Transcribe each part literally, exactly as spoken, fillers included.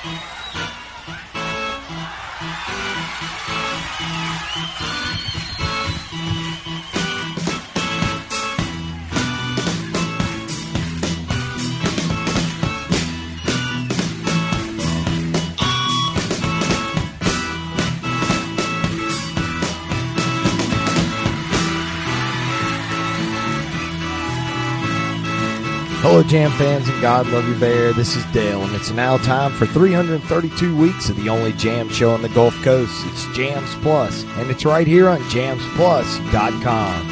Hello, Jam fans and God Love You Bear. This is Dale, and it's now time for three hundred thirty-two weeks of the only jam show on the Gulf Coast. It's Jams Plus, and it's right here on jams plus dot com.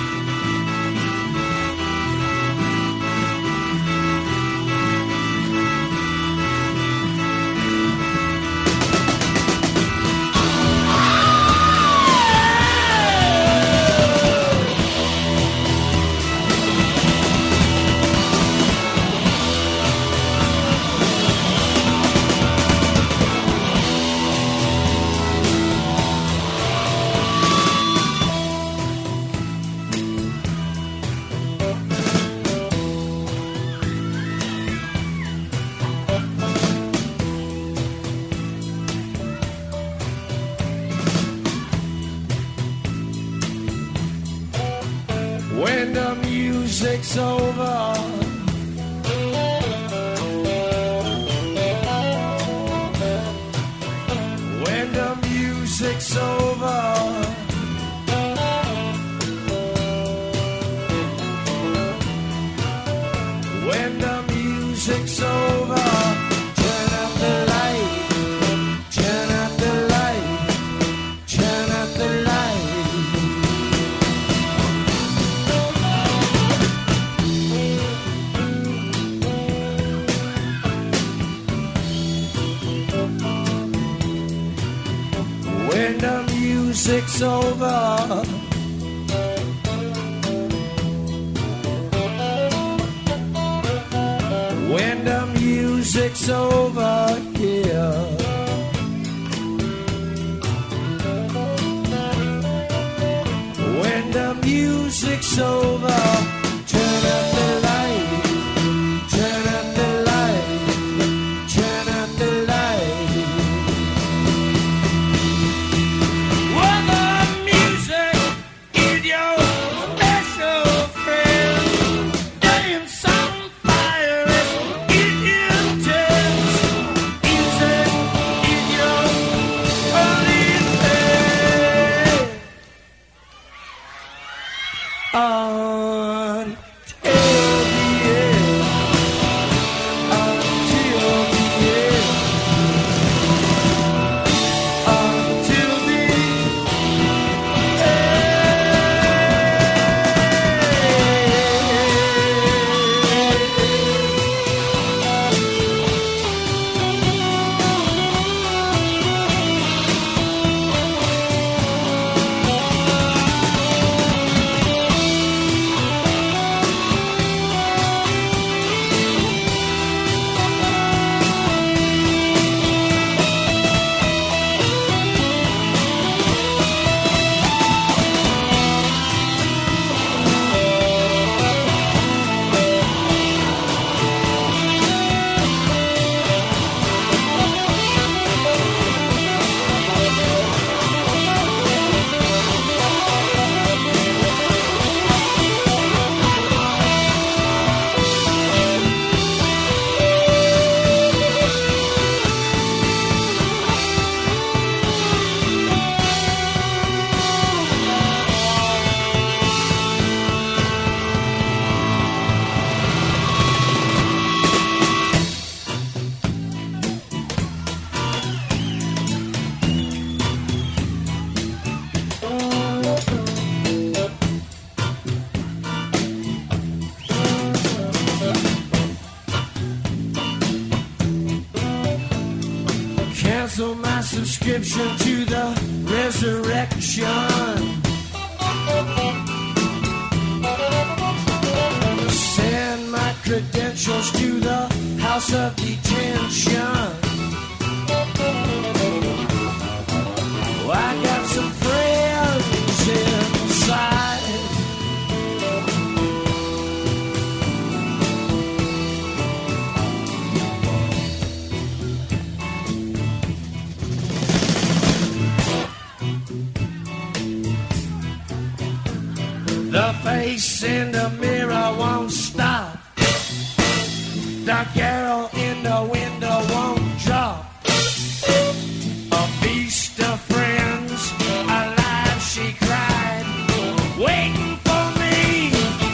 When the music's over, when the music's over, when the music's over, turn out the light, turn out the light, turn out the light. When the music's over, when the music's over, yeah. When the music's over, turn out the light, turn out the light, turn out the light. Cancel my subscription to the resurrection. Send my credentials to the house of detention. Oh, I got some friends inside. face in the mirror won't stop. The girl in the window won't drop. A feast of friends, alive she cried, waiting for me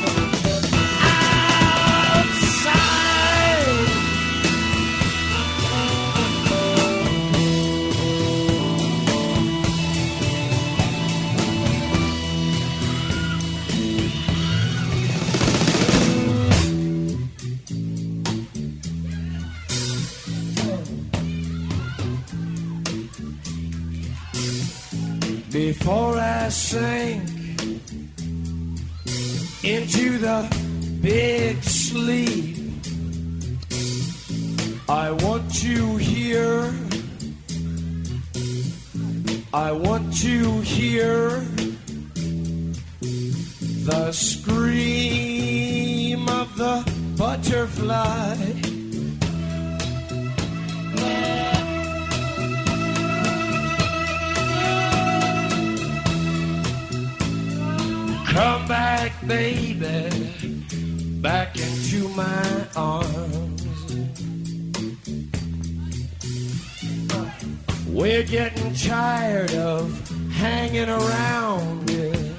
outside. Before I sink into the big sleep, I want to hear, I want to hear the scream of the butterfly. Come back, baby, back into my arms. We're getting tired of hanging around here,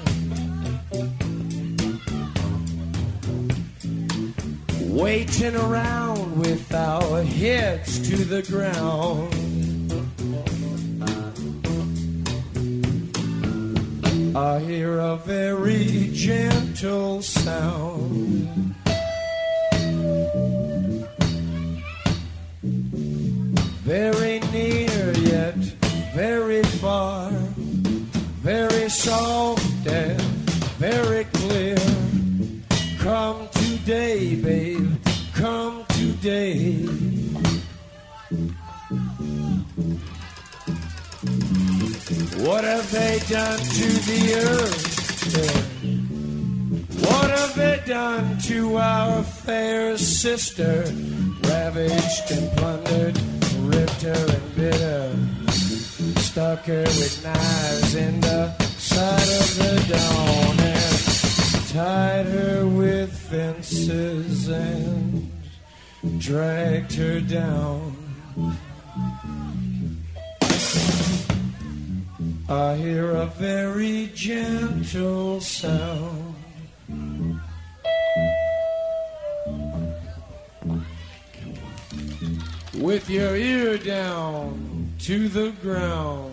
waiting around with our heads to the ground. I hear a very gentle sound, very near yet very far, very soft and very clear. Come today, babe, come today. What have they done to the earth? What have they done to our fair sister? Ravaged and plundered, ripped her and bit her, stuck her with knives in the side of the dawn, and tied her with fences and dragged her down. I hear a very gentle sound. With your ear down to the ground.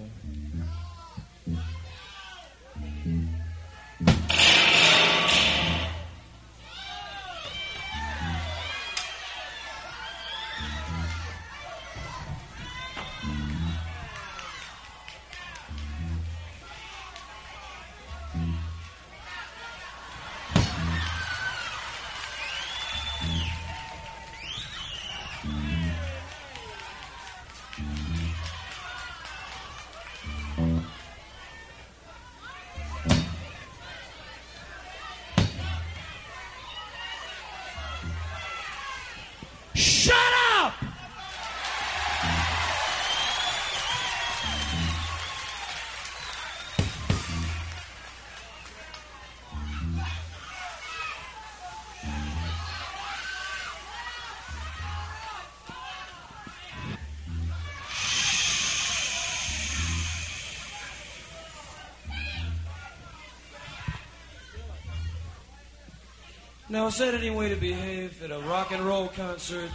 Now, is that any way to behave at a rock and roll concert?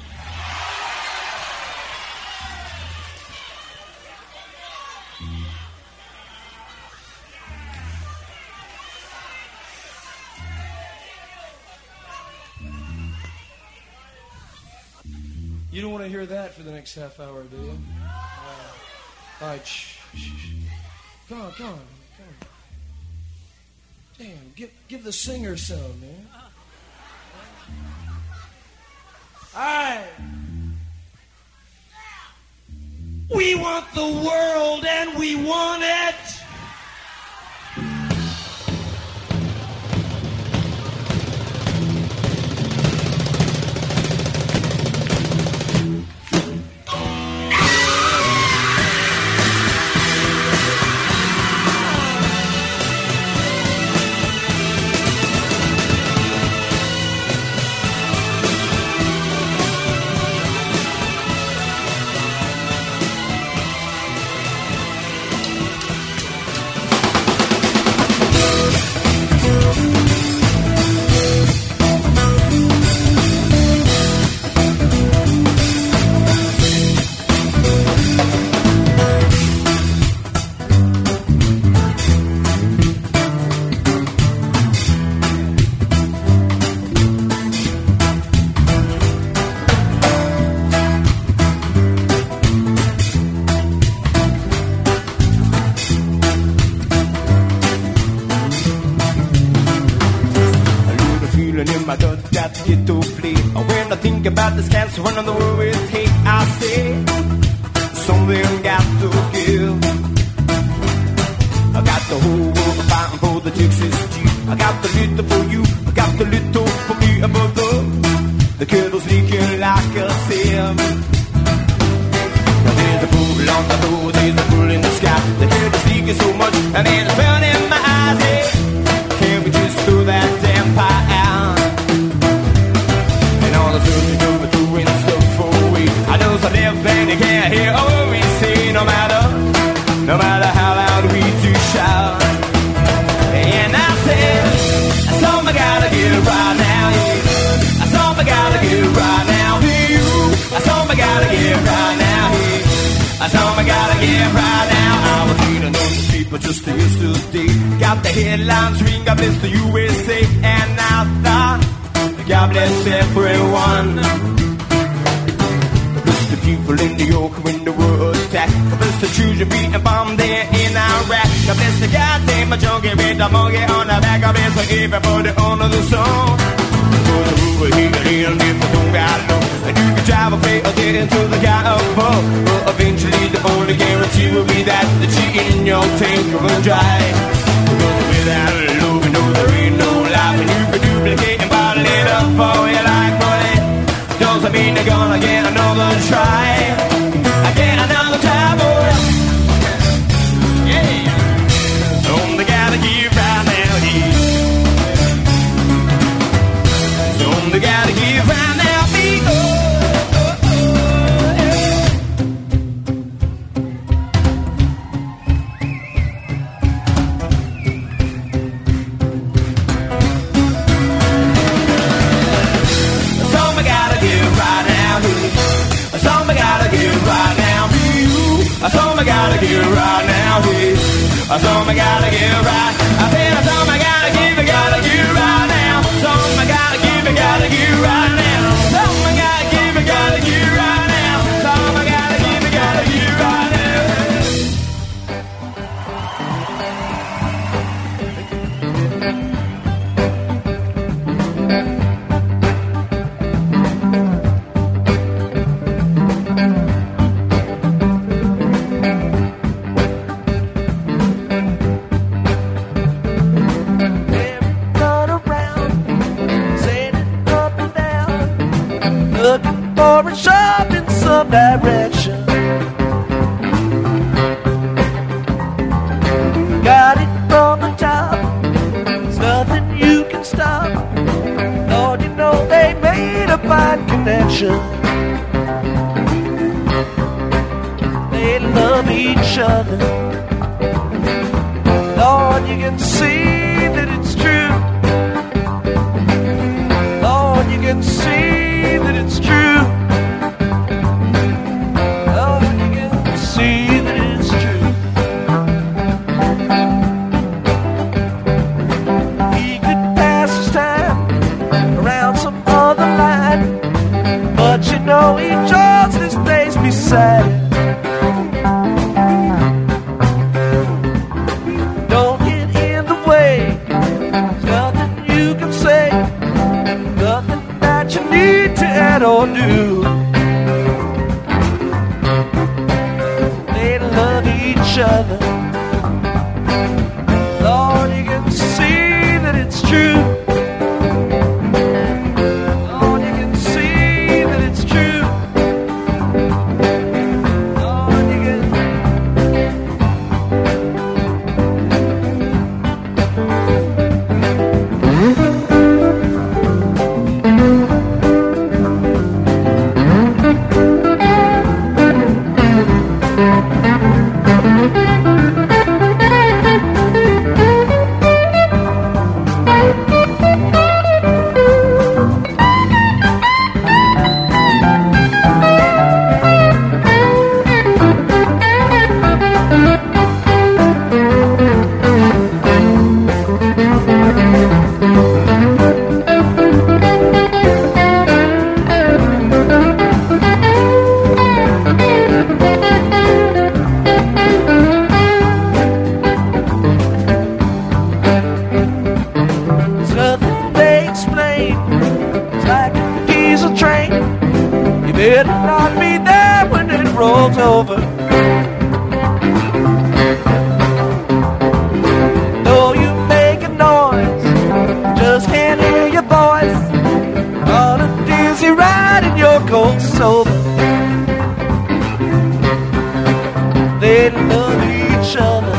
You don't want to hear that for the next half hour, do you? Uh, all right, shh, shh, shh. Come on, come on, come on. Damn, give, give the singer some, man. All right. We want the world and we want it. think about this cancer run on the world with hate. I say something got to give. I got the whole world fighting for the Texas Jeep. I got the little for you, I got the little for me above the the kettle's leaking like a sieve. Now there's a pool on the road, there's a pool in the sky. The kettle's leaking so much, and there's a burn in my eyes. Hey, can't we just throw that damn pie out? And all the surgery over throwing stuff away. I know some left and you can't hear all we say. No matter, no matter how loud we do shout. And I said, that's all I gotta give right now. Yeah. That's all I gotta give right now to you. That's all I gotta give right now. Yeah. That's all I gotta give right now. I was reading on the paper just yesterday. Got the headlines ring, God bless the U S A. And I thought, God bless everyone. Bless the people in New York when the world attacked. God bless the children being bombed there in Iraq. God bless the goddamn junkie with the monkey on the back. God bless everybody under the sun. Goes over here and if you don't got love, and you can drive a play or get into the guy above. But eventually the only guarantee will be that the cheat in your tank will dry. Because without love, you know there ain't no life. And you can duplicate and bottle it up for you like money. Doesn't mean they're gonna get another try. I get another try, boy. Yeah. So they gotta give right now, yeah. So they gotta give right now, me. Oh, oh, oh, yeah. So I gotta give right now, yeah. So I gotta give right now, you. That's all I gotta give right now, yeah. That's all I gotta give right. I said that's all I gotta give, I gotta give right now. That's all I gotta give, I gotta give right now. That's all I gotta give, I gotta give right now. That's all I gotta give, I gotta give right now. Looking for a shop in some direction. Got it from the top. There's nothing you can stop. Lord, you know they made a fine connection. They love each other. Lord, you can see that it's true. Lord, you can see that it's true. Lord, you can see that it's true. He could pass his time around some other line, but you know he draws this place beside him. Don't get in the way. There's nothing you can say, nothing that you need to add or do. They love each other. Lord, you can see that it's true. Lord, you can see that it's true. Lord, you can. rolls over. Though you make a noise, just can't hear your voice. On a dizzy ride in your cold sober. They love each other.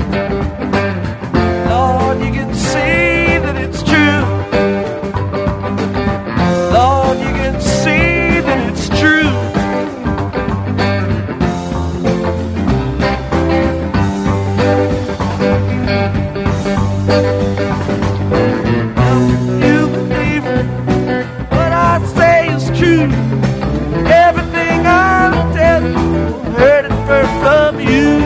Lord, you can see that it's true. Lord, you can see that it's true. You believe what I say is true. Everything I tell you, heard it first from you.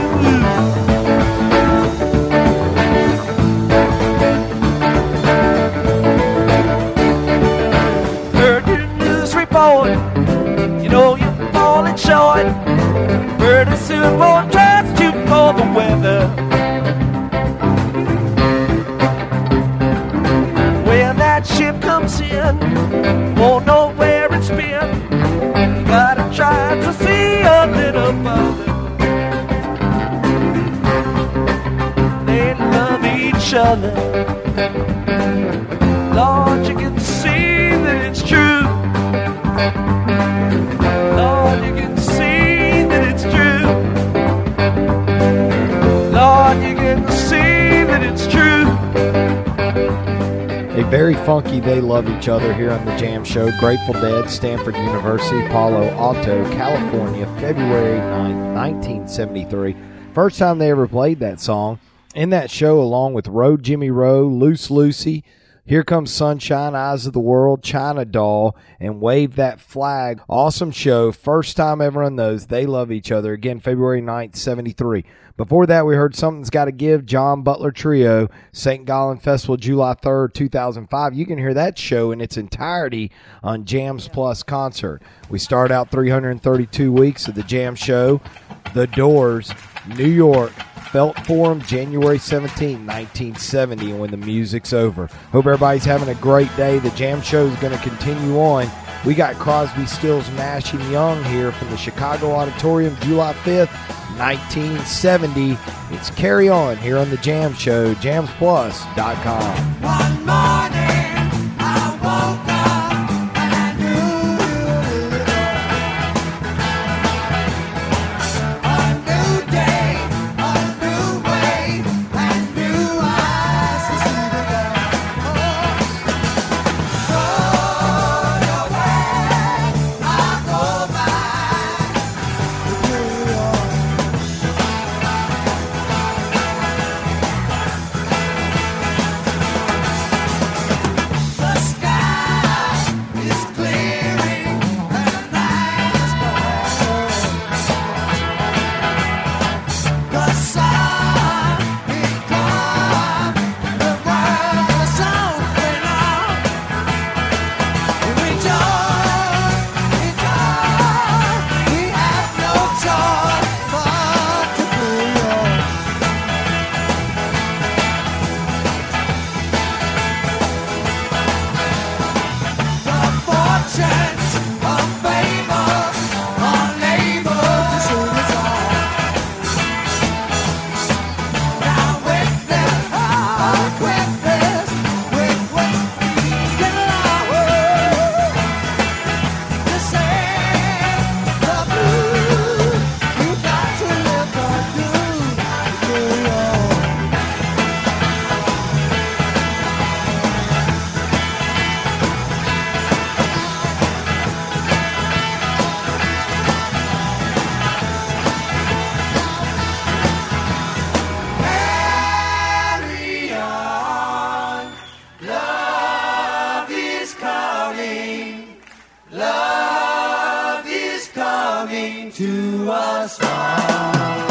Heard your news report, you know you're falling short. Pretty soon won't trust you for the weather. When that ship comes in, won't know where it's been. You gotta try to see a little further. They love each other. Lord, you can see that it's true. Lord, you can see that it's true. Lord, you can see that it's true. A very funky They Love Each Other here on the Jam Show. Grateful Dead, Stanford University, Palo Alto, California, February ninth, nineteen seventy-three. First time they ever played that song. In that show, along with Row Jimmy Rowe, Loose Lucy, Here Comes Sunshine, Eyes of the World, China Doll, and Wave That Flag. Awesome show. First time ever on those. They Love Each Other. Again, February ninth, seventy-three. Before that, we heard Something's Gotta Give, John Butler Trio, Saint Gallen Festival, July third, two thousand five. You can hear that show in its entirety on Jams Plus Concert. We start out three hundred thirty-two weeks of the Jam Show. The Doors, New York, Felt Forum, January seventeenth, nineteen seventy, and when the music's over. Hope everybody's having a great day. The Jam Show is going to continue on. We got Crosby, Stills, Nash and Young here from the Chicago Auditorium, July fifth, nineteen seventy. It's Carry On here on the Jam Show, jams plus dot com. One morning I woke up and I knew a new day, a new way, and new eyes to see the girl. Go your way, I'll go back to New York. The sky is clearing and the night is bright. The sun is gone, the world is open up. Rejoice, rejoice, we have no choice but to New York. The fortunes of famous are labeled to soon as all. Now with this, oh, with this, with what we can allow to save the blues, you got to live on you, New York. Carry on, love is coming, love is coming to us all.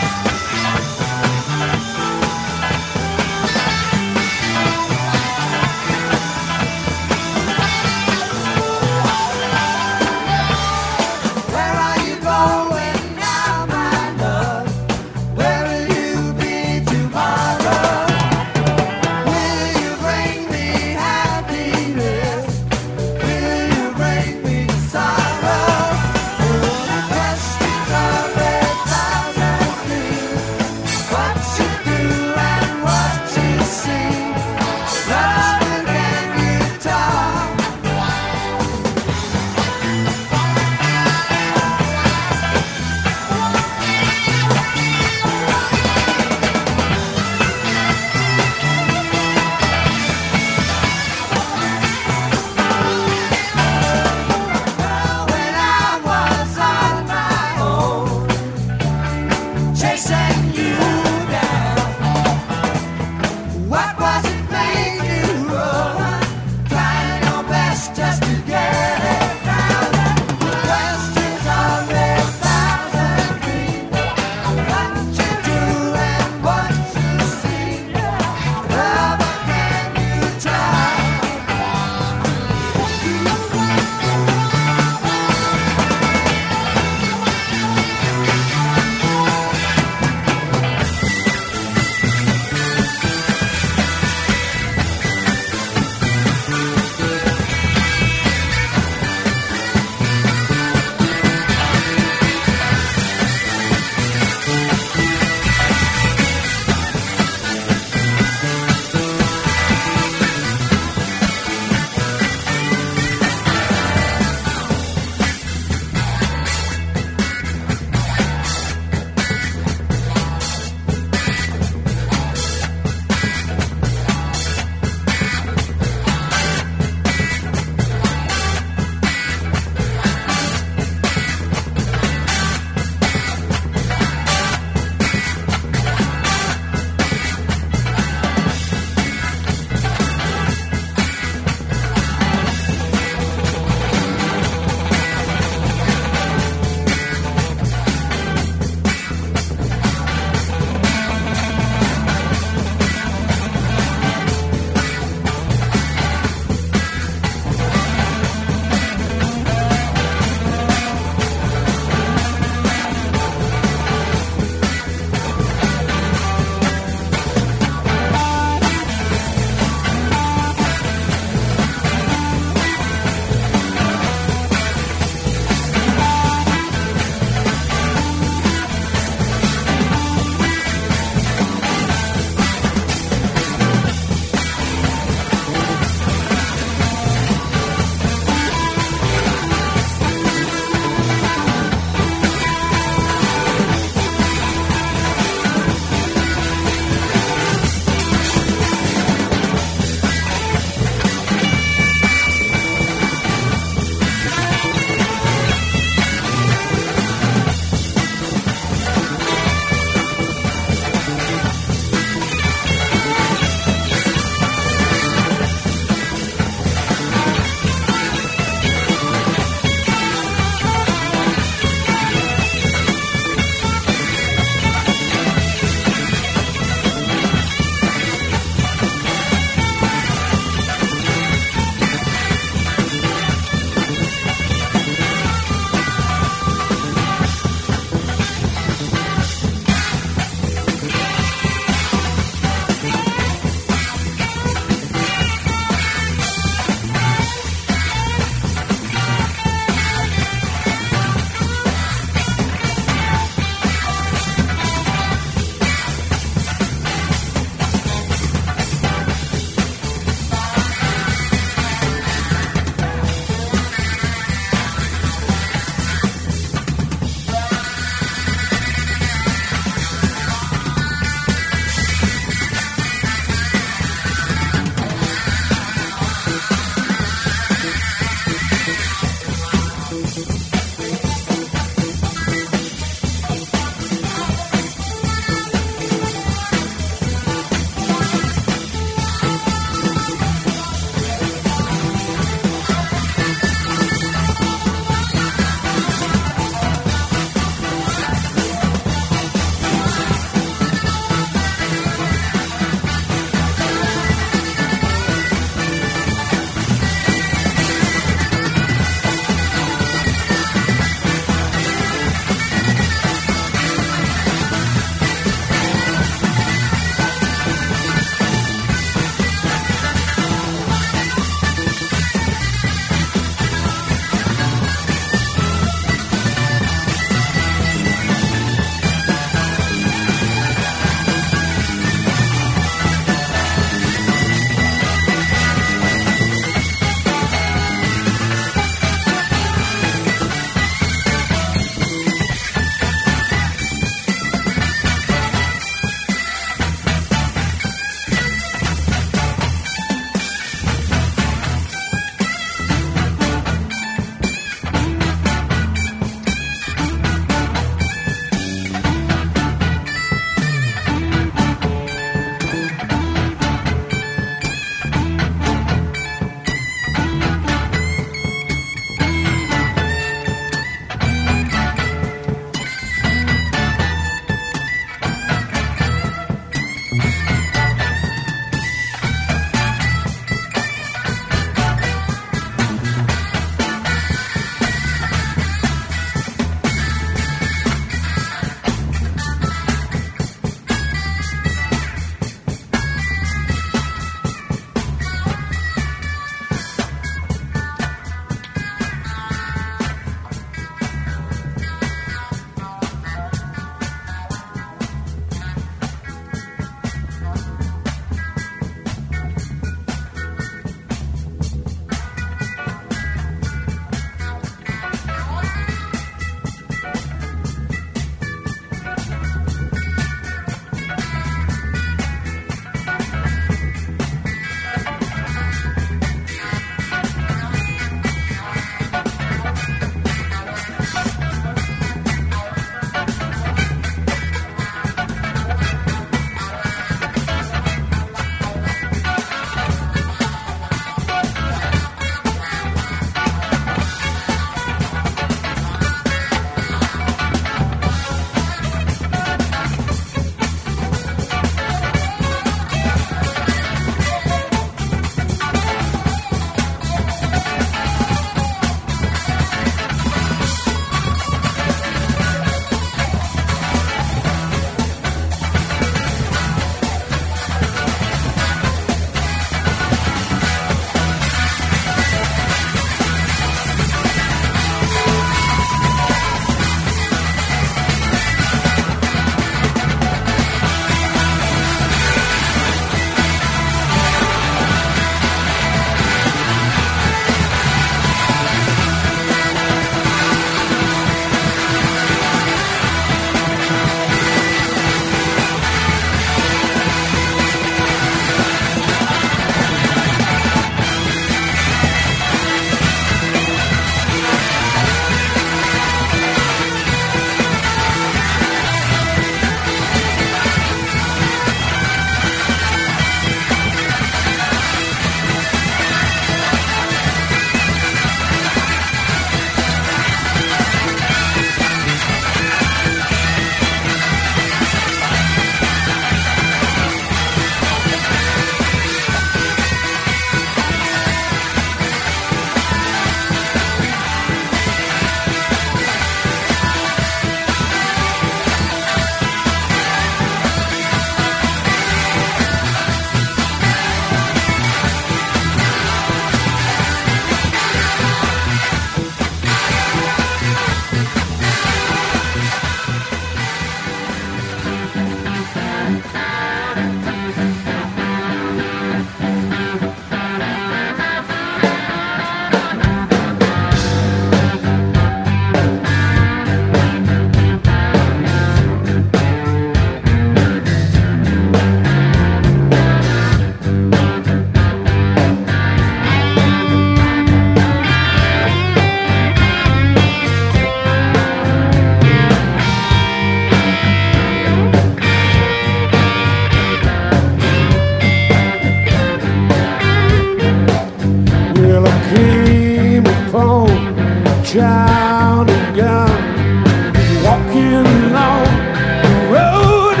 child of God, walking along the road.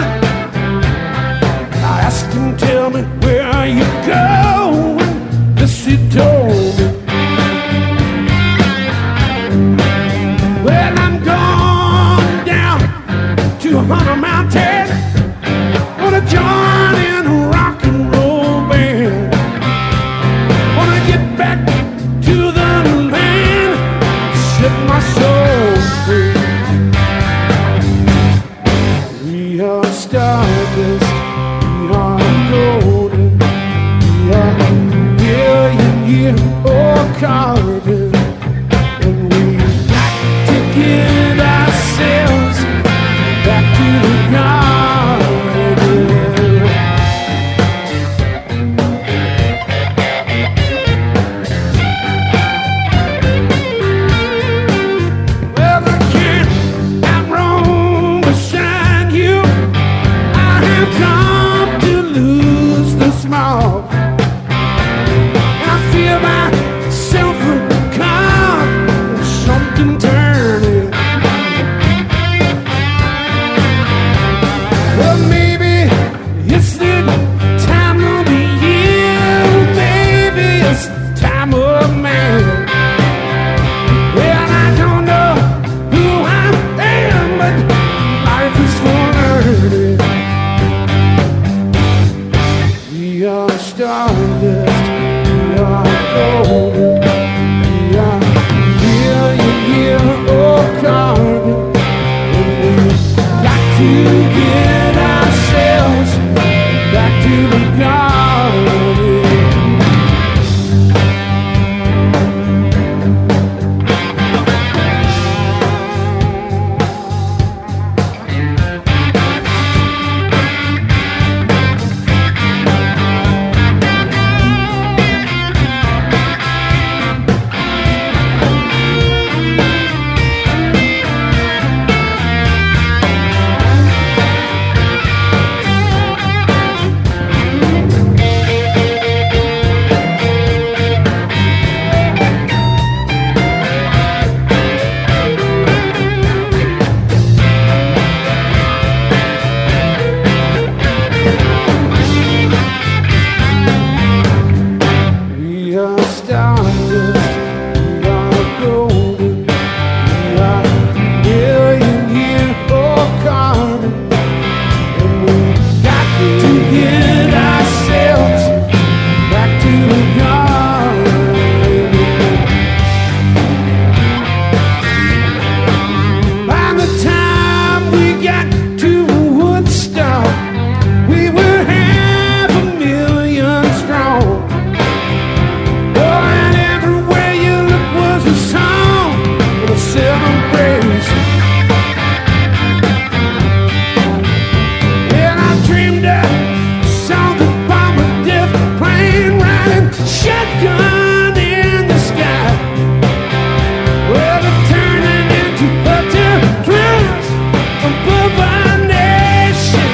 I asked him, tell me, where are you going? This he told me. Well, I'm going down to Hunter Mountain, gonna join in a rock and roll band, gonna get back to the land, set my soul free. We are stardust, we are golden, we are billion year old carbon, and we got to get ourselves back to the garden. Well, I can't outrun beside you. I have come to lose the small. I feel myself become something turning. Well, maybe it's the time of the year, maybe it's the time of man. Well, I don't know who I am, but life is for learning. We are stardust, we are golden, we are billion year old carbon, and we've got to get ourselves back to the garden. We are stardust, we are golden, we are billion year old carbon, and we got to get ourselves back to the garden. By the time we got to Woodstock, we were half a million strong. Oh, and everywhere you look was a song and a celebration. And I dreamed a song about a death plane riding shotgun in the sky. Well, it turned into utter clouds above our nation.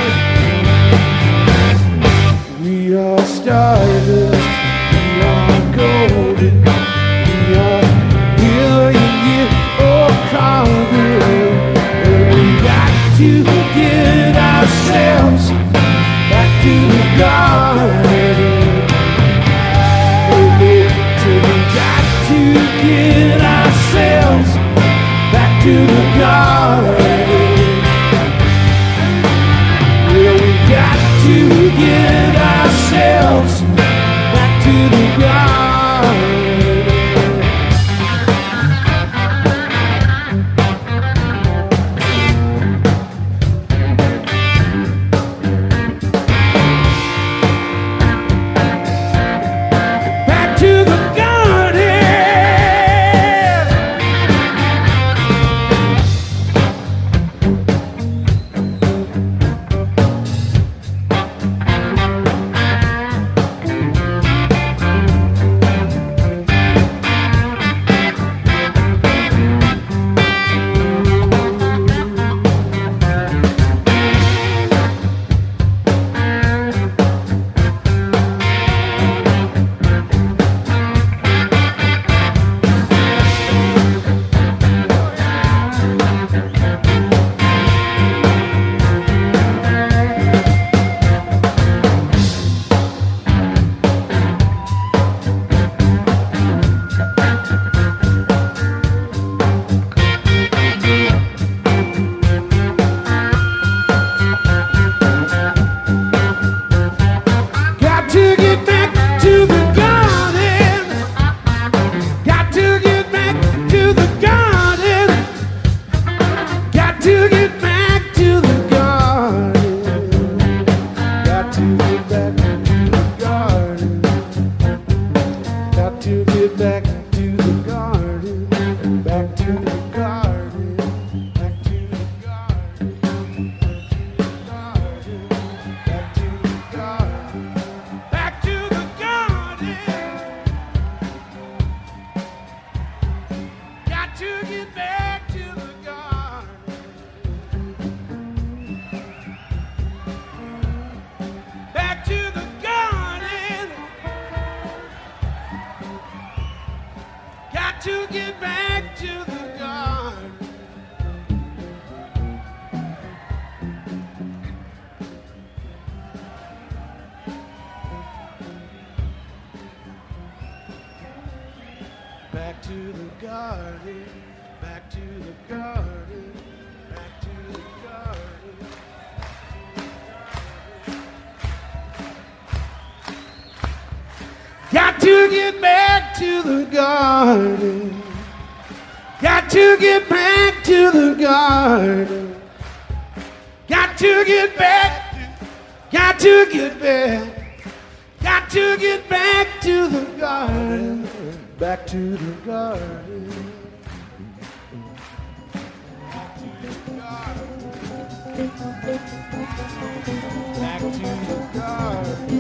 We are stardust, we are golden, we are billion year old carbon, and we got to get ourselves back to the garden. We got to get ourselves back to the garden. Well, we got to get ourselves back to the garden. Back to the garden. to get back to the garden, back to the garden, back to the garden, back to the garden, back to the garden. Got to get back to the garden. Back to the garden. Got to get back to the garden. Back to the garden. Back to the garden. Back to the garden. Got to get back to the garden. Got to get back to the garden. Got to get back. Got to get back. Got to get back to the garden. Back to the garden. Back to the garden. Back to the garden.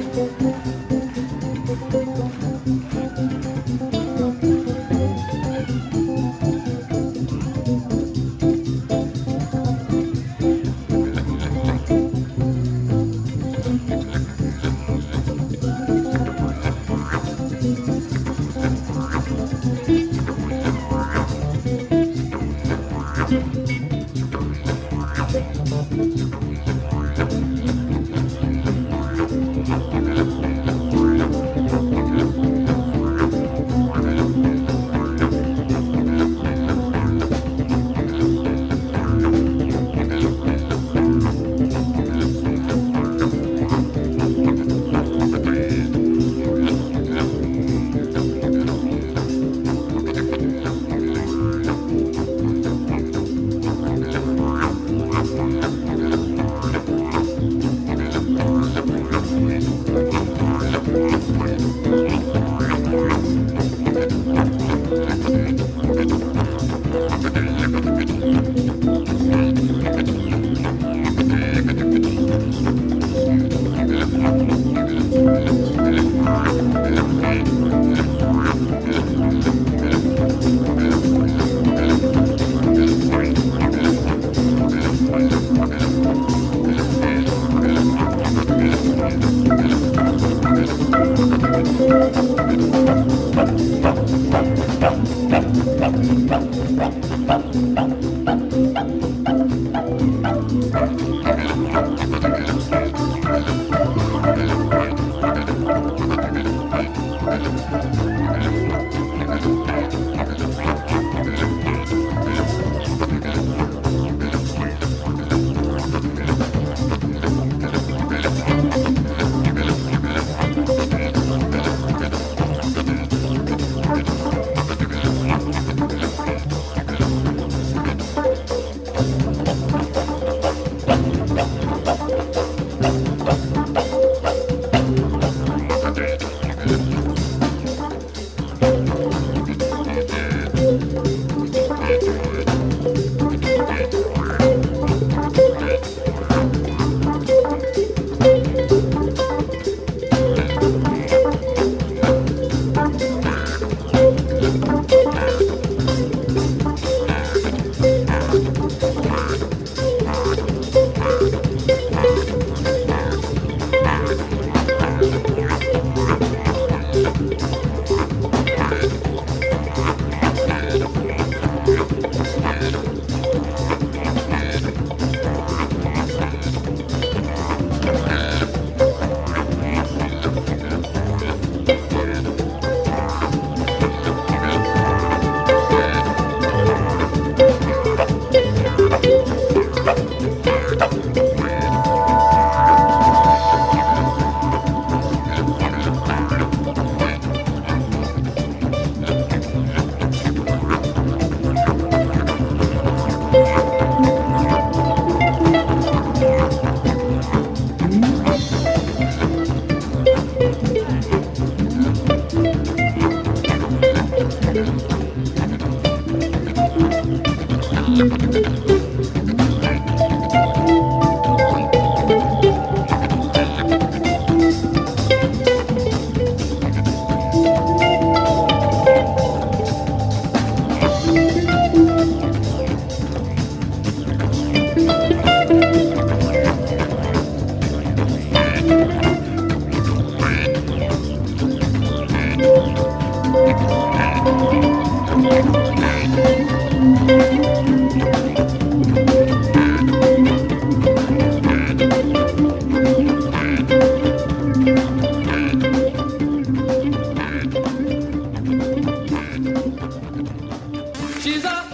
She's a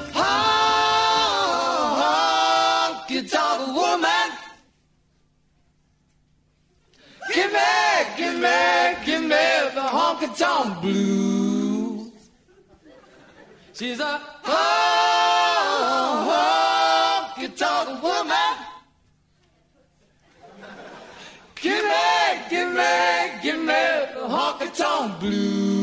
honky-tonk woman. Give me, give me, give me the honky-tonk blues. She's a honky-tonk woman. Give me, give me, give me the honky-tonk blues.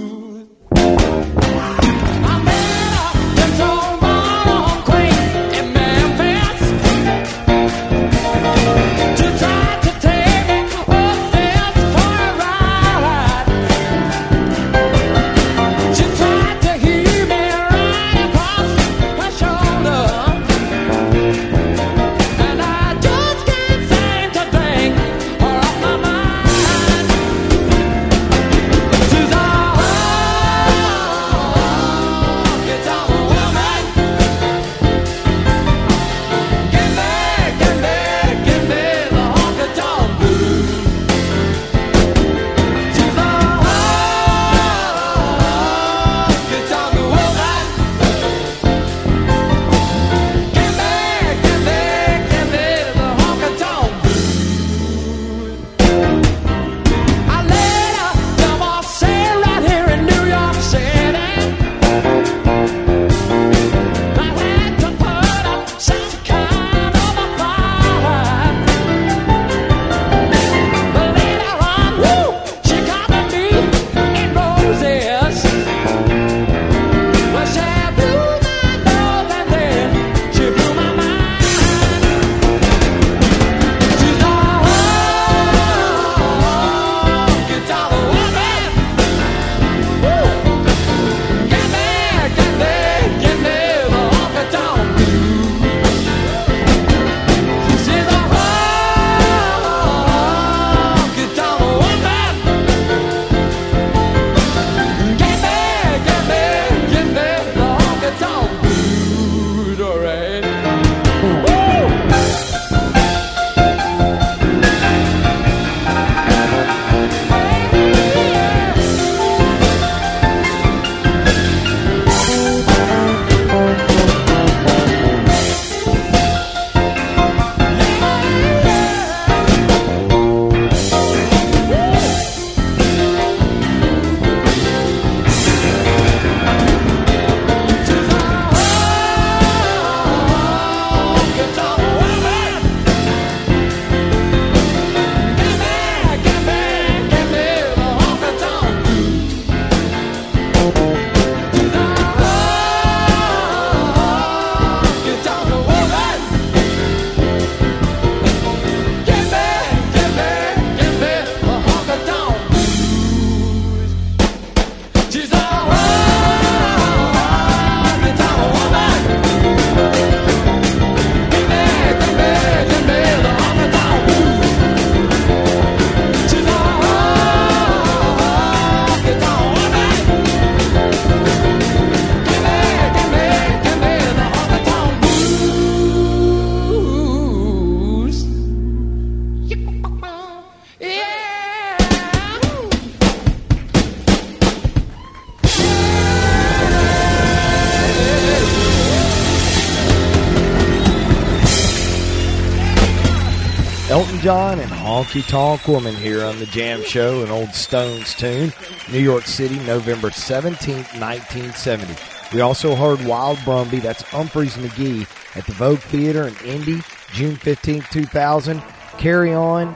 Elton John and Honky Tonk Woman here on the Jam Show, an old Stones tune. New York City, November seventeenth, nineteen seventy. We also heard Wild Brumby, that's Humphreys McGee, at the Vogue Theater in Indy, June fifteenth, two thousand. Carry On,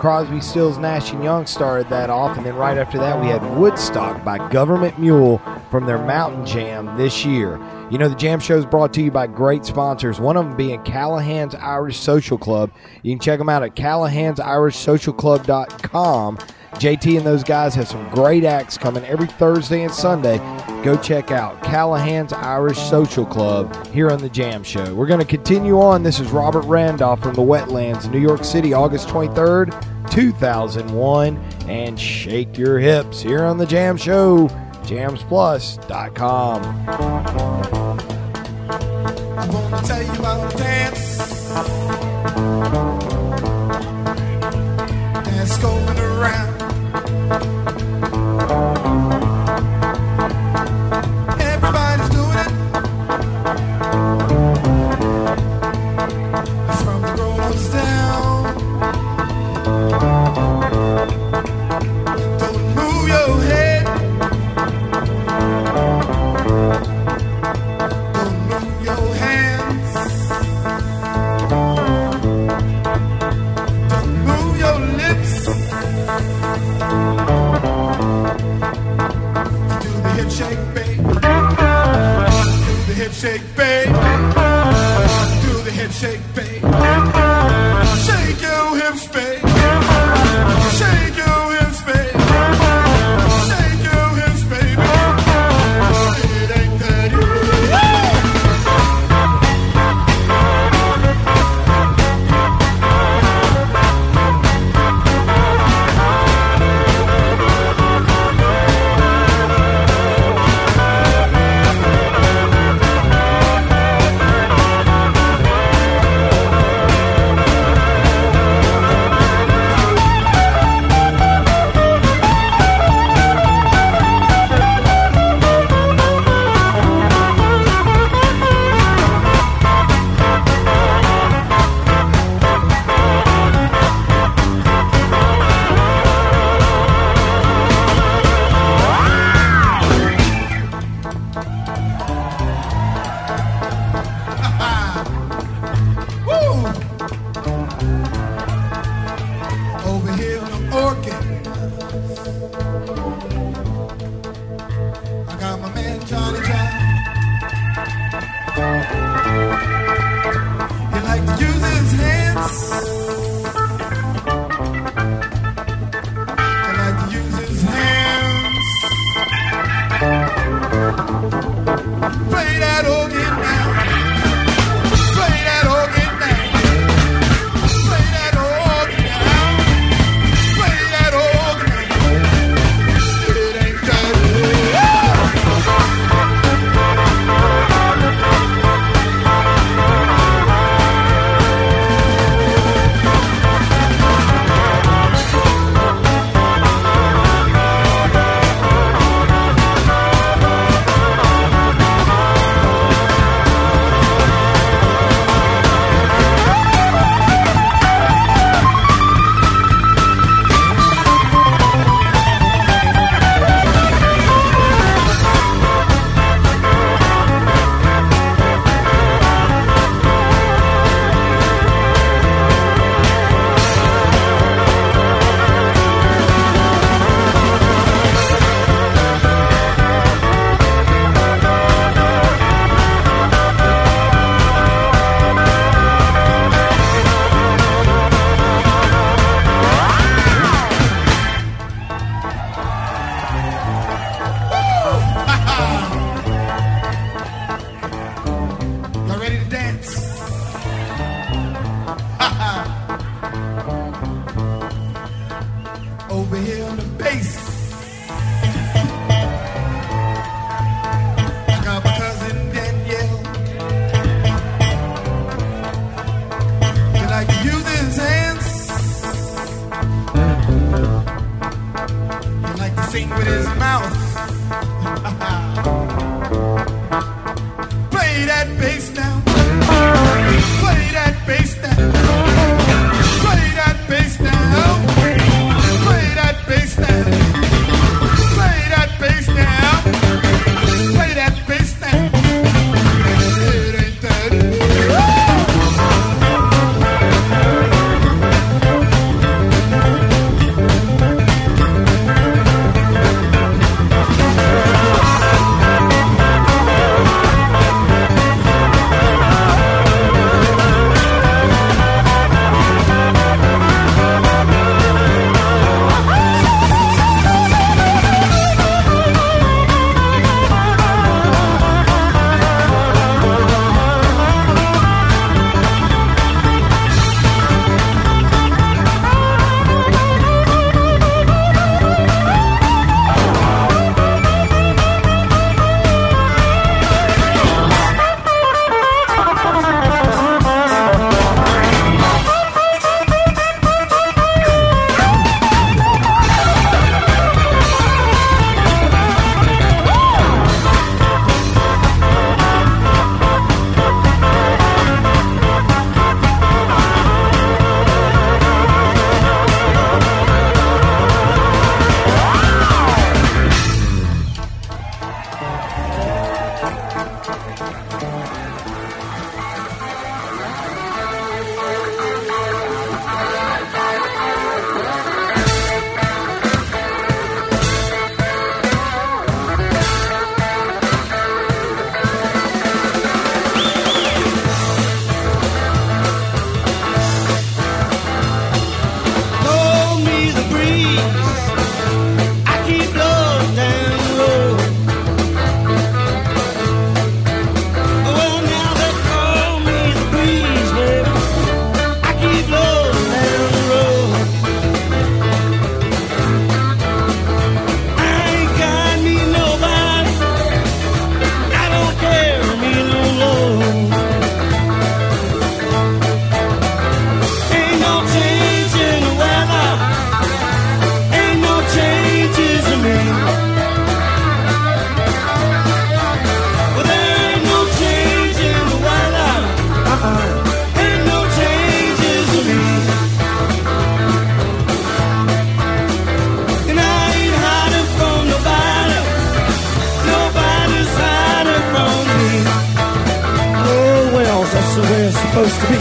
Crosby, Stills, Nash and Young started that off, and then right after that we had Woodstock by Government Mule from their Mountain Jam this year. You know, the Jam Show is brought to you by great sponsors, one of them being Callahan's Irish Social Club. You can check them out at callahans irish social club dot com. J T and those guys have some great acts coming every Thursday and Sunday. Go check out Callahan's Irish Social Club here on the Jam Show. We're going to continue on. This is Robert Randolph from the Wetlands, New York City, August twenty-third, two thousand one. And Shake Your Hips here on the Jam Show, jams plus dot com. I'm gonna tell you about a dance that's going around. Everybody's doing it, from the grown-ups down. Don't move your head, don't move your hands, don't move your lips. Do the hip shake, babe. Do the hip shake, babe. Do the hip shake, babe. Shake your hips, babe. Shake your hips, babe. Shake your hips, baby. It ain't that over here on the orchid. I got my man Johnny John. He like to use his hands. He like to use his hands. Play that organ now. Play that organ now. Play that organ now. Play that organ now. It ain't that. supposed to be.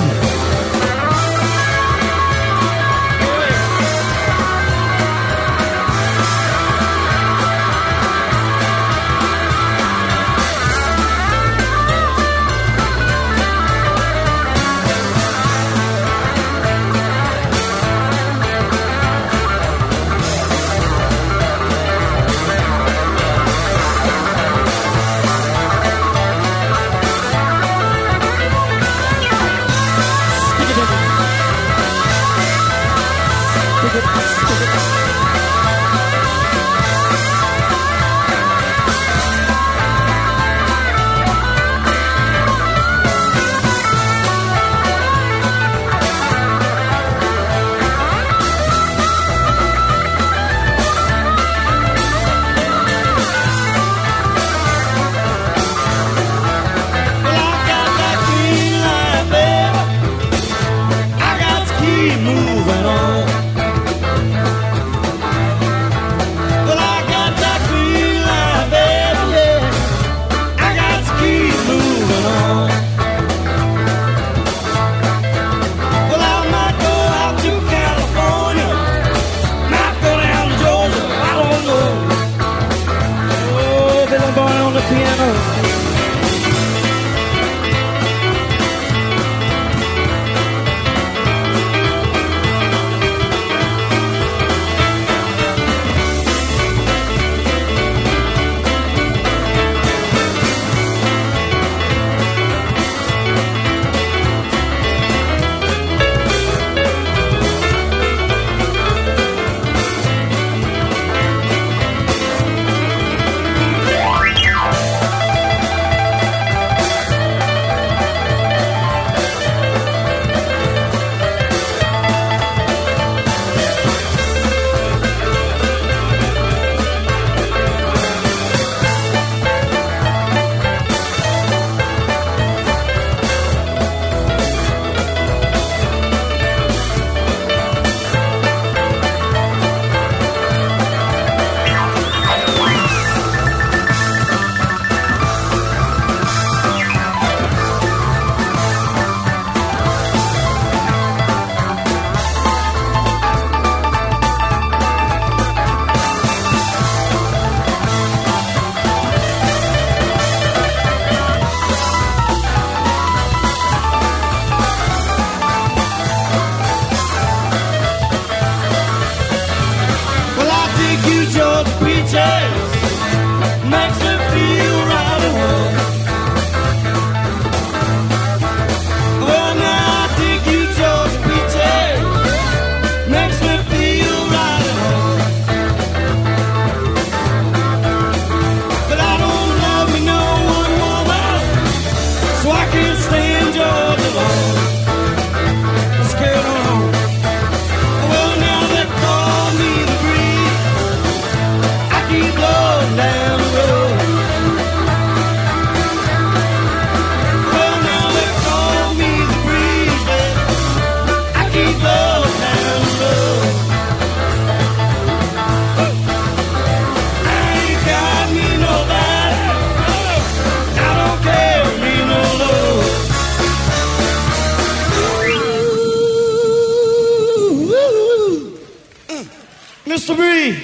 Mister Bree.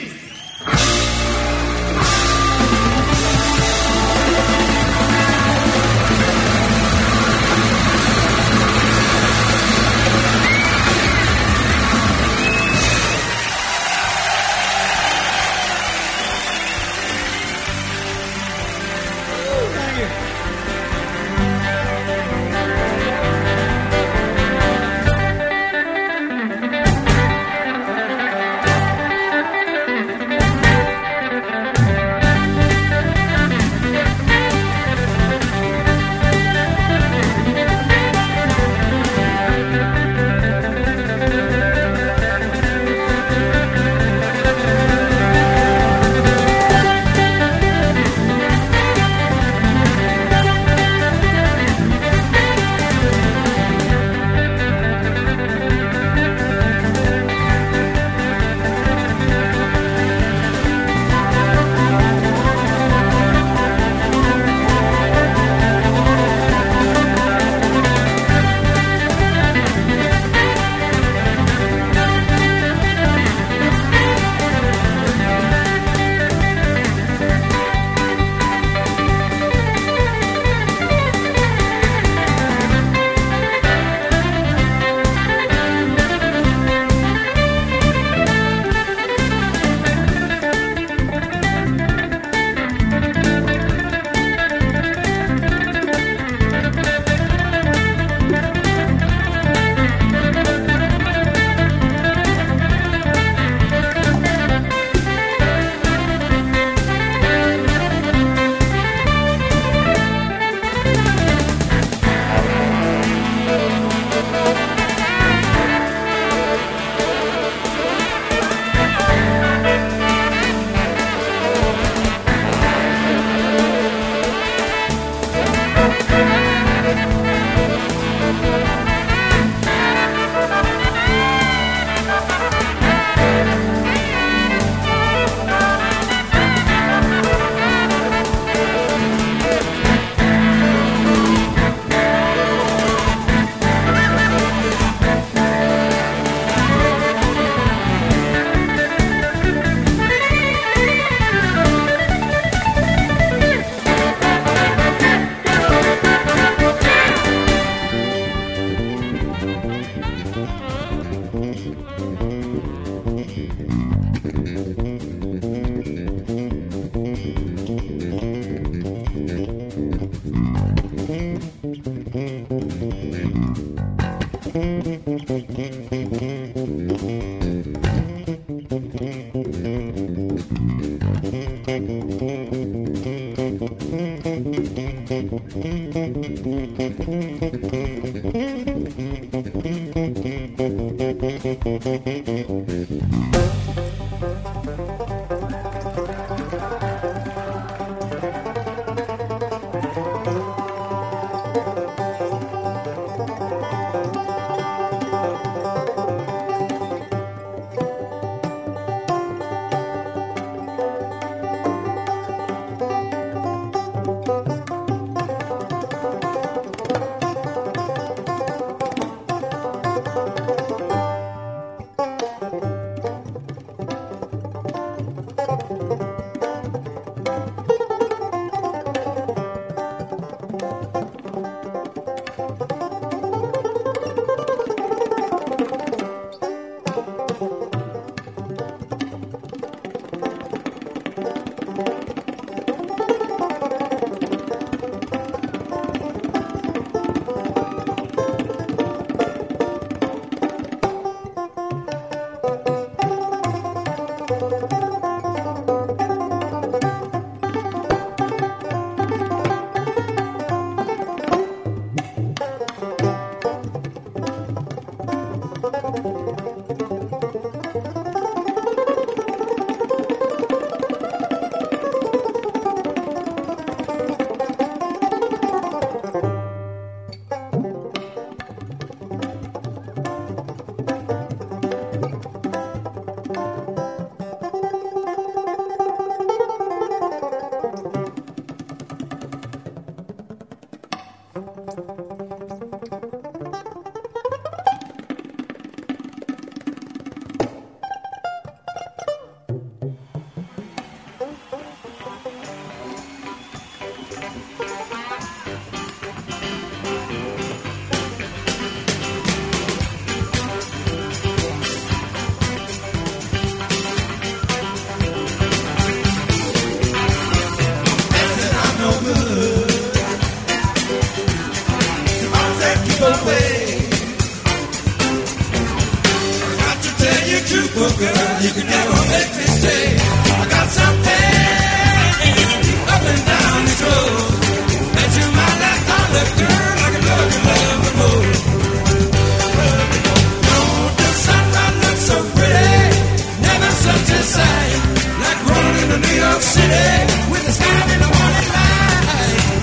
City with the sky in the morning light.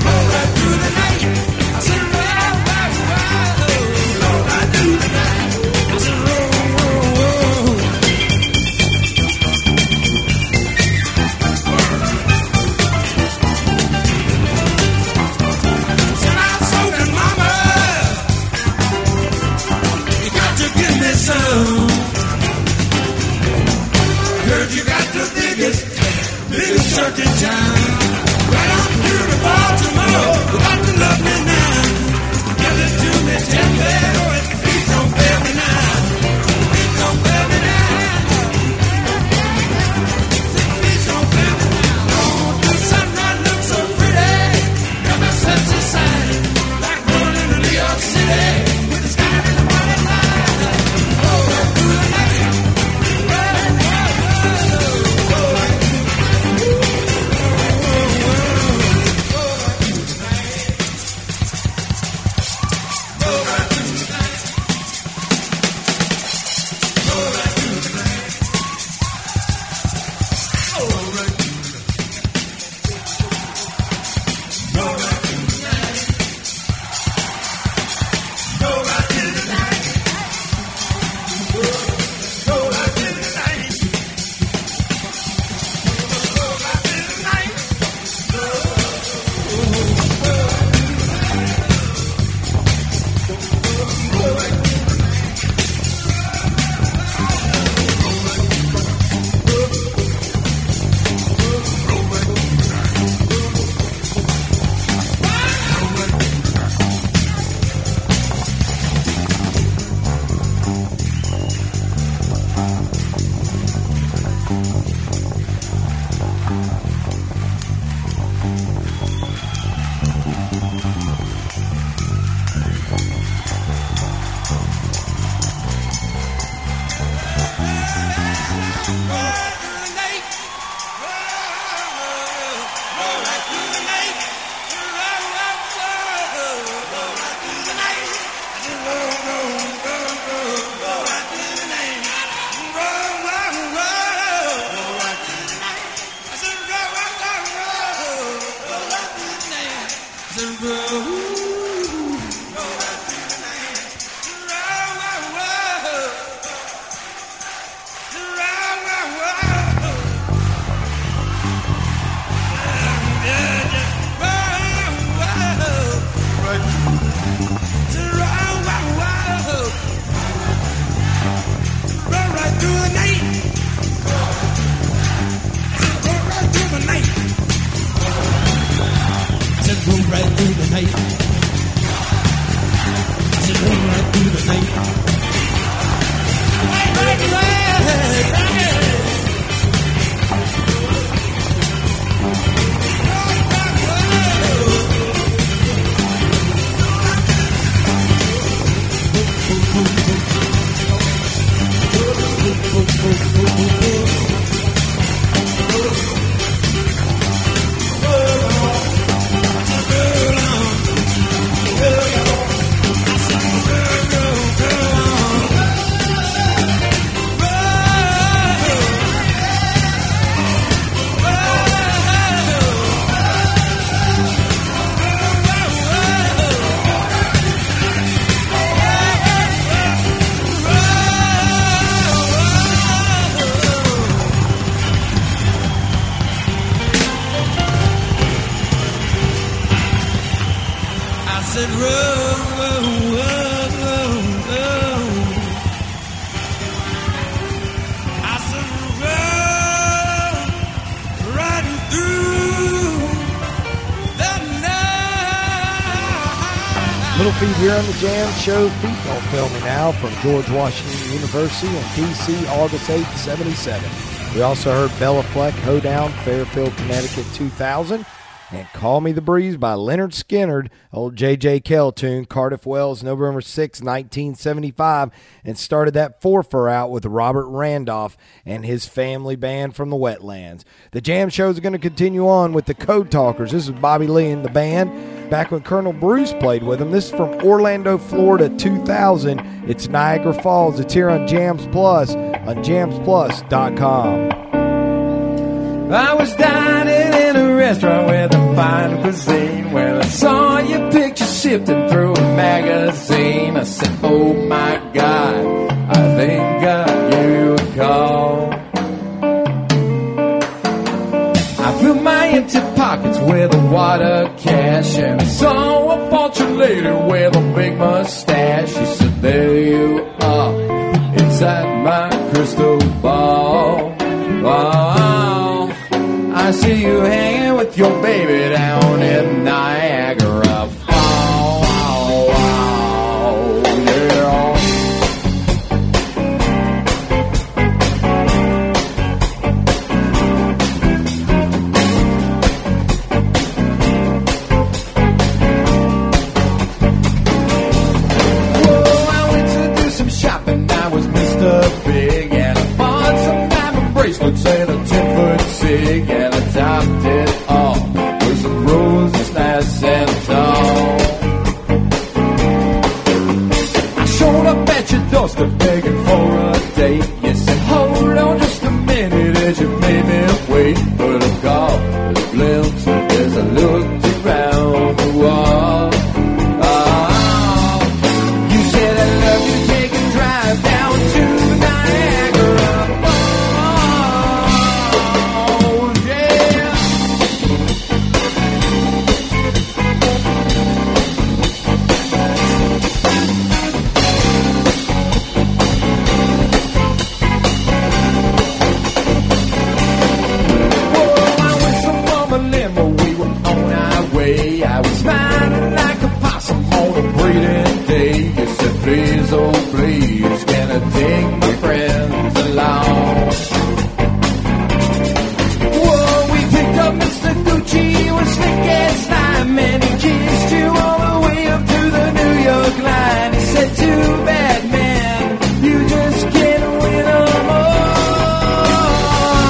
Little Feat here on the Jam Show. Feet don't fail me now from George Washington University in D C, August eighth, seventy-seven. We also heard Bella Fleck, Hoedown, Fairfield, Connecticut, two thousand. And Call Me the Breeze by Leonard Skinner, old J J Kell tune, Cardiff Wells, November sixth, nineteen seventy-five, and started that four-fer out with Robert Randolph and his family band from the Wetlands. The Jam Show is going to continue on with the Code Talkers. This is Bobby Lee and the band, back when Colonel Bruce played with them. This is from Orlando, Florida, two thousand. It's Niagara Falls. It's here on Jams Plus, on jams plus dot com. I was dining in a restaurant with a fine cuisine when I saw your picture shifting through a magazine. I said, oh my God, I think I you a call. I filled my empty pockets with a wad of cash, and I saw a fortune lady with a big mustache. She said, there you are, inside my crystal ball. Wow, I see you hanging with your baby down in Niagara Falls. Wow, wow, yeah. Whoa, I went to do some shopping. I was Mister Big, and I bought some diamond bracelets and a ten-foot cig, and I topped it all with some roses nice and tall. I showed up at your doorstep begging for a date. You said, hold on just a minute as you made me wait. But I called the glimpse as I looked around the wall. Oh, you said I love you, take a drive down to Niagara Falls. Yeah. Whoa, I went some mama limo, we were on our way. I was smiling like a possum on a breeding day. You said, please, oh please, can I take my friends along? Whoa, we picked up Mister Gucci with slick and slime, and he kissed you all the way up to the New York line. He said, too bad, man, you just can't win them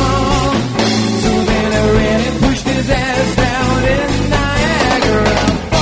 all. So then I ran and pushed his ass down in Niagara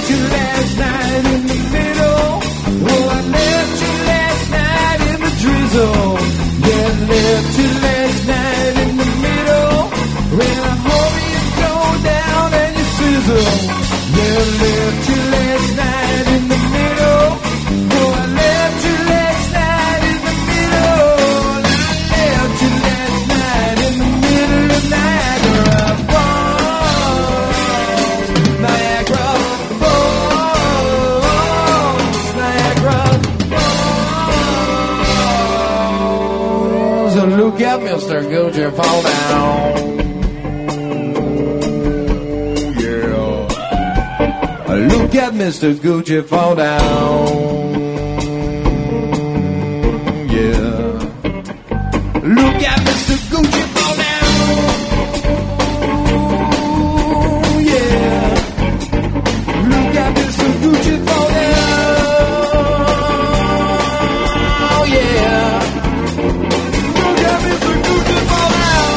left you last night in the middle. Oh, I left you last night in the drizzle. Yeah, I left you last night in the middle. When I hope you go down and you sizzle. Yeah, I left you last night in the middle. Oh, I left you last night in the middle. I left you last night in the middle of Niagara Falls. Niagara Falls. Niagara Falls. So look out, Mister Gucci, fall down. Look at Mister Gucci fall down. Yeah. Look at Mister Gucci fall down. Yeah. Look at Mister Gucci fall down. Yeah. Look at Mister Gucci fall down.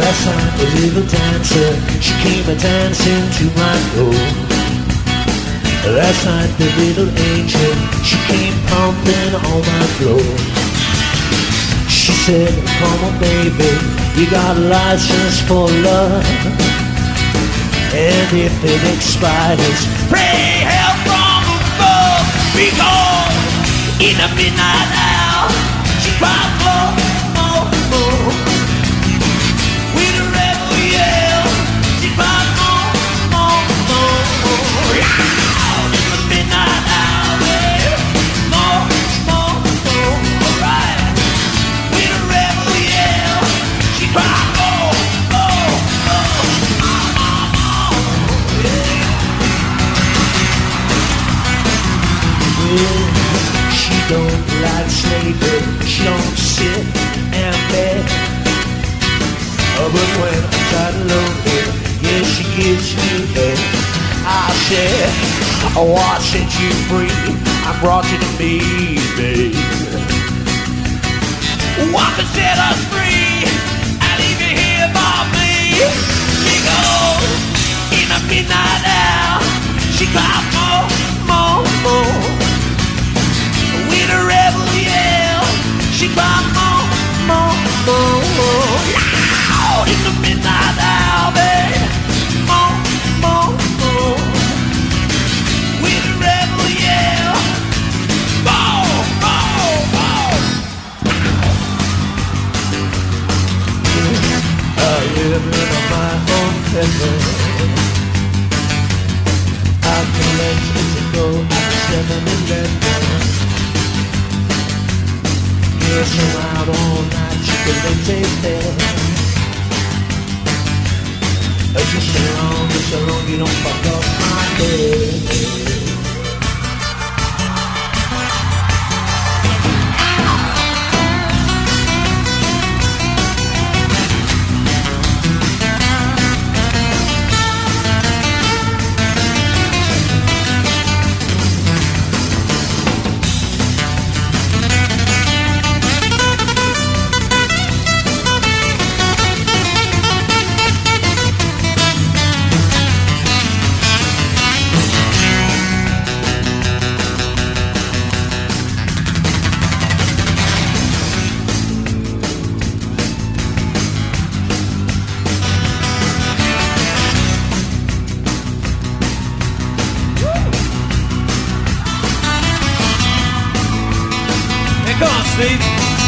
Last night the little dancer, she came a dancing to my door. Last night the little angel, she came pumping on my floor. She said, come on baby, you got a license for love. And if it expires, pray help from above. Because in the midnight hour, she cried more, more, more. With a rebel yell, she cried more, more, more, more. Yeah, in the midnight hour, baby, more, more, more. Alright, with a rebel yell, she cried more, more, more, more, more, more. Yeah. Well, she don't like slavery, she don't sit and beg. Oh, but when I try to love her, yeah, she gives me head. I said, oh, I set you free, I brought you to me, babe. What can set us free, and leave you here by me? Because in the midnight hour, she cried more, more, more. With a rebel yell, she cried more, more, more, more. Loud in the midnight hour, babe, more, more, more. With a rebel yell, more, more, more. I live in my own heaven. I can let you go at seven eleven. Yes, I'm out all night, you can let it there. Just so long, just so long you don't fuck up my head. Come on, Steve.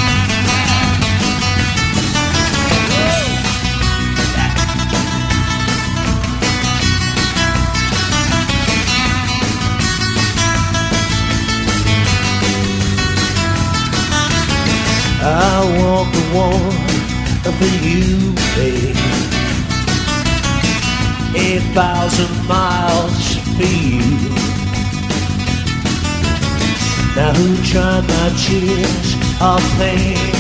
I walk the walk for you, babe. Eight thousand miles for you. Now who tried my tears of pain?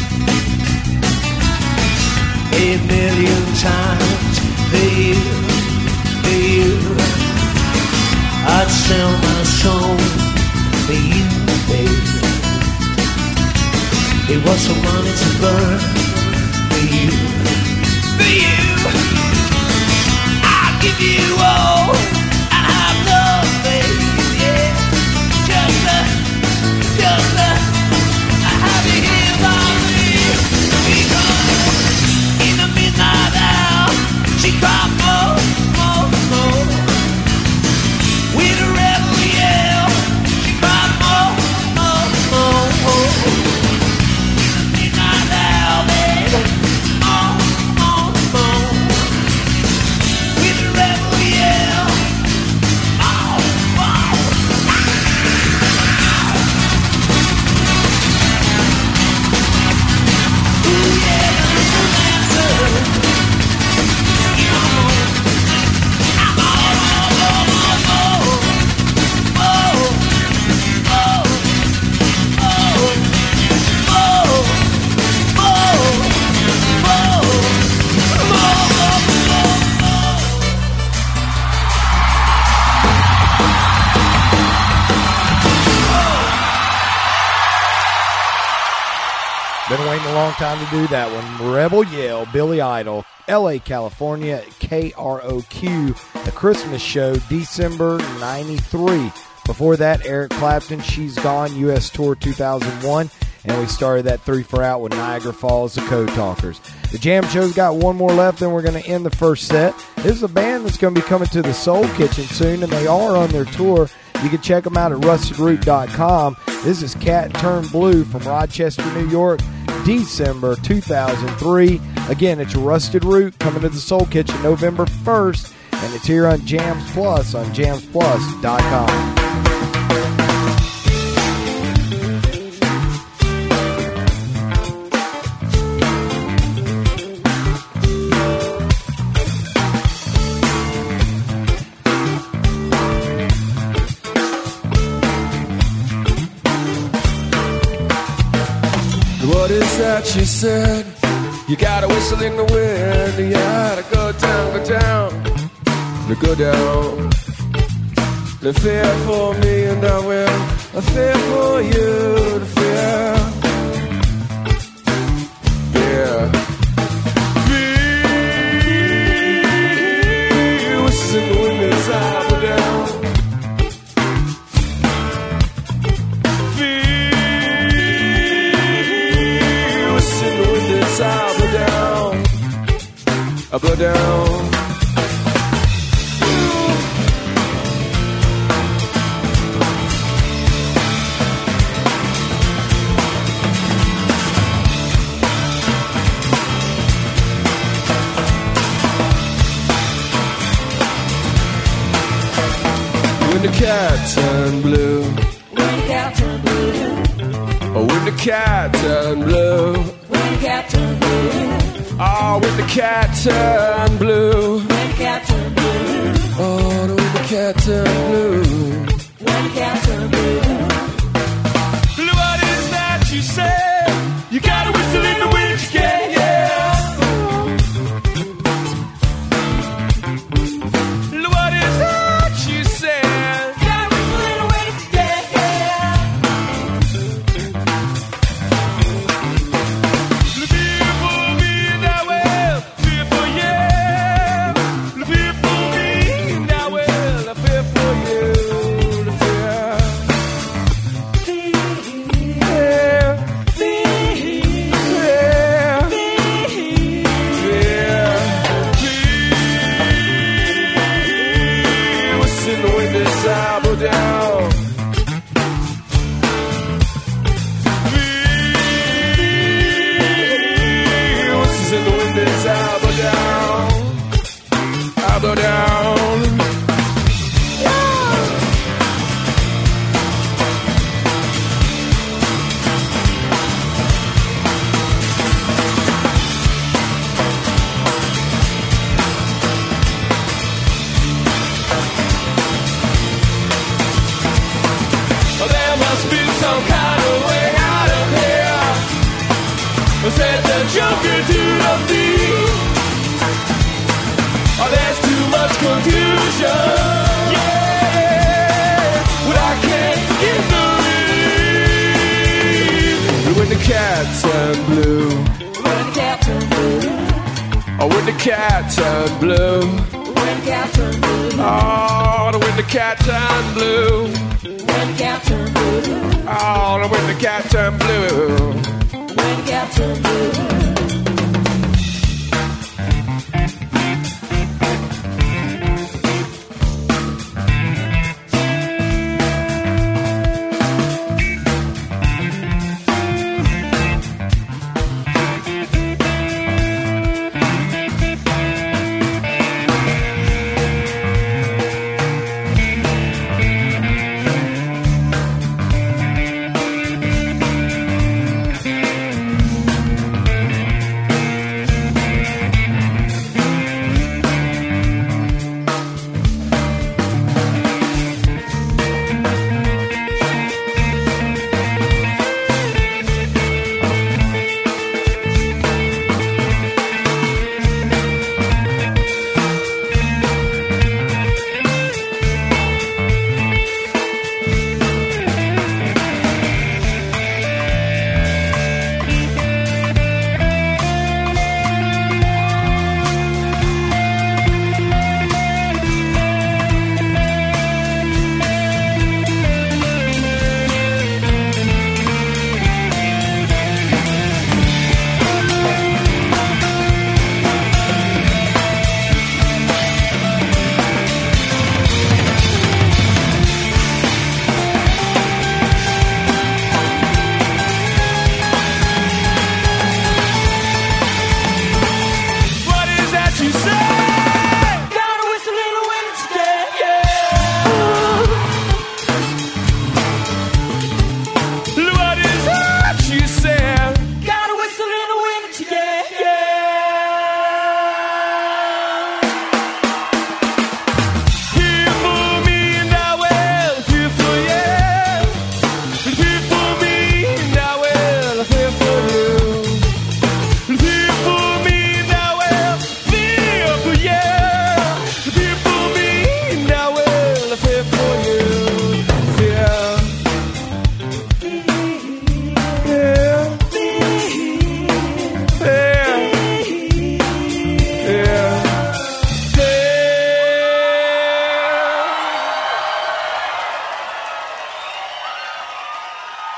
A million times for you, for you. I'd sell my soul for you, babe. It was so money to burn for you, for you. I'd give you all and have nothing, yeah. Just a Just a, I have you here by me. Because in the midnight hour, she cried more, more, more. With a rebel yell, she cried more, more, more, more. In the midnight hour, baby, more, more, more. With a rebel yell. Been waiting a long time to do that one. Rebel Yell, Billy Idol, L A, California, K R O Q, The Christmas Show, December ninety-three. Before that, Eric Clapton, She's Gone, U S Tour two thousand one. And we started that three for out with Niagara Falls, The Code Talkers. The Jam Show's got one more left, and we're going to end the first set. This is a band that's going to be coming to the Soul Kitchen soon, and they are on their tour. You can check them out at rusted root dot com. This is Cat Turn Blue from Rochester, New York, December two thousand three. Again, it's Rusted Root coming to the Soul Kitchen November first, and it's here on Jams Plus on jams plus dot com. What is that you said? You got a whistle in the wind. You gotta go down, go down, to go down. To fear for me and I will. A fear for you to fear. Yeah. Be whistle in the wind as I go down. I'll go down, I'll go down. When the cat turned blue, when the cat turned blue, oh, when the cat turned blue. Cat turned blue. Oh, when the cat turned blue. When the cat turned blue. Oh, when the cat turned blue. When the cat turned blue. What is that you say? You got a whistle in the wind, yeah, yeah. What is that you say? You got a whistle in the wind, yeah, yeah. Go down. Well, there must be some kind of way out of here. Said the Joker to the thief. Oh, there's too much confusion, yeah, but I can't get the read. When the cat turned blue, when the cat turned blue, oh, when the cat turned blue, when the cat turned blue, oh, when the cat turned blue, when the cat turned blue, oh, when the cat turned blue, when the cat turned blue.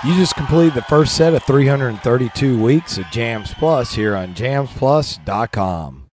You just completed the first set of three hundred thirty-two weeks of Jams Plus here on jams plus dot com.